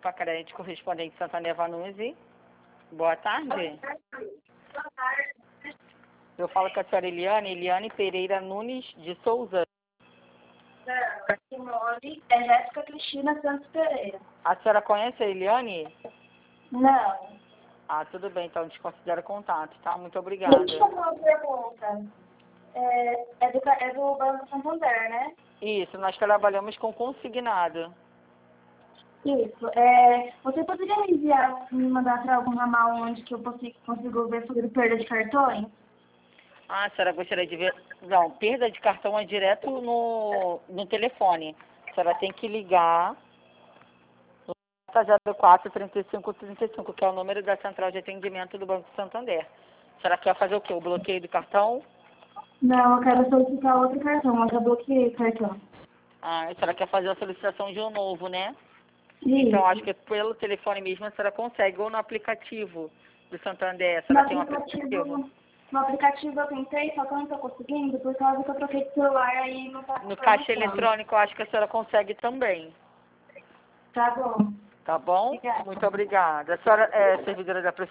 Grupo Crédito Correspondente Santander Vanucci. Boa tarde. Eu falo com a senhora Eliane Pereira Nunes de Souza. O nome é Jéssica Cristina Santos Pereira. A senhora conhece a Eliane? Não. Ah, tudo bem, então desconsidera o contato, tá? Muito obrigada. Deixa eu fazer uma pergunta. É do Banco Santander, né? Isso, nós trabalhamos com consignado. Isso. Você poderia me mandar para algum ramal onde que eu consigo ver sobre perda de cartões? Ah, a senhora gostaria de ver... Não, perda de cartão é direto no telefone. A senhora tem que ligar no 04 35 35, que é o número da central de atendimento do Banco Santander. A senhora quer fazer o quê? O bloqueio do cartão? Não, eu quero solicitar outro cartão, mas eu bloqueei o cartão. Ah, a senhora quer fazer a solicitação de um novo, né? Isso. Então, acho que pelo telefone mesmo a senhora consegue, ou no aplicativo do Santander. A No senhora tem um aplicativo? No aplicativo eu tentei, só que eu não estou conseguindo, por causa que eu troquei de celular aí não tá No caixa eletrônico, eu acho que a senhora consegue também. Tá bom. Tá bom? Obrigada. Muito obrigada. A senhora é servidora da Prefeitura?